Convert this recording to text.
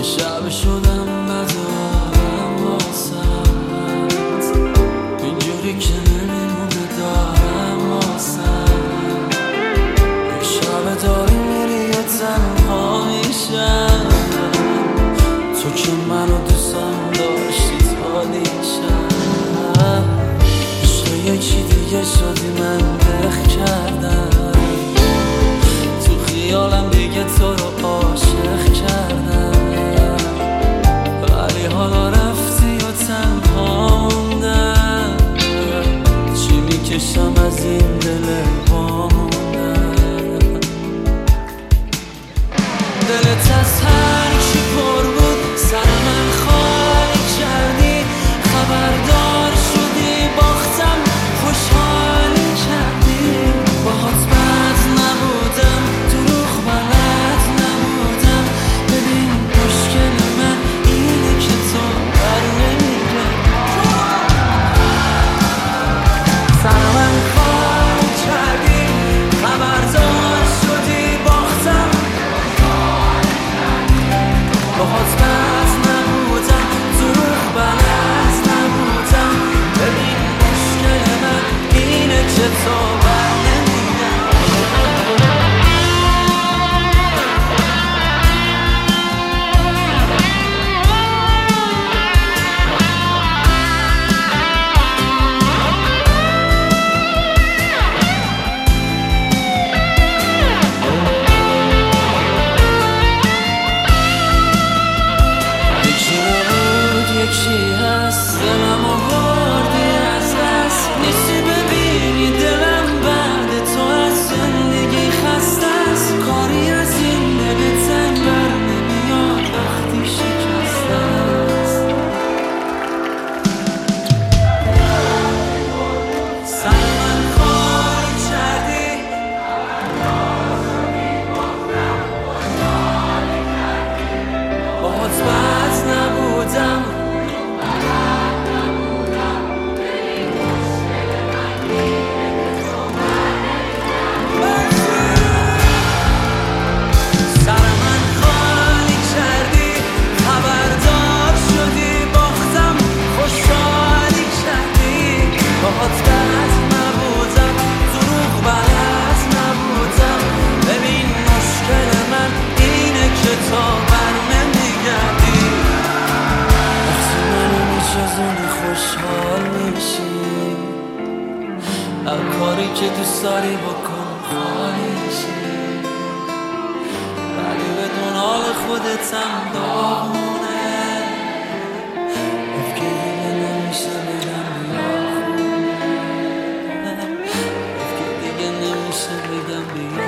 شب شدم ندارم واسد، اینجوری که نمیمونه دارم واسد. یک شب داری میری و تنها میشم، تو که منو دوستم داشتی تا دیشب. عشق یکی دیگه شدی من دق کردم، تو خیالم دیگه تو رو عاشق کردم. ولی حالا رفتی و تنها موندم، چی میکشم از این دل واموندم. دلت از هر کی پر بود سر من خالی کردی، خبردار شدی باختم خوشحالی کردی. باهات بد نبودم دروغ بلد نبودم، ببین مشکل من اینه که تو بر نمیگردی. سر من خالی کردی، خبردار شدی باختم. باهات بد نبودم دروغ بلد نبودم، ببین مشکل من اینه که تو بر یکی هست دلم آوردی از دست، نیستی ببینی دلم بعد تو از زندگی خسته است. کاری از این دل تنگ بر نمیاد وقتی شکسته است. سر من خالی کردی، باهات بد نبودم خوشحال میشی، هر کاری که دوست داری بکن خالی شی. ولی بدون حال خودتم داغونه، افکه دیگه نمیشه بگم بیا خونه، افکه دیگه نمیشه بگم بیا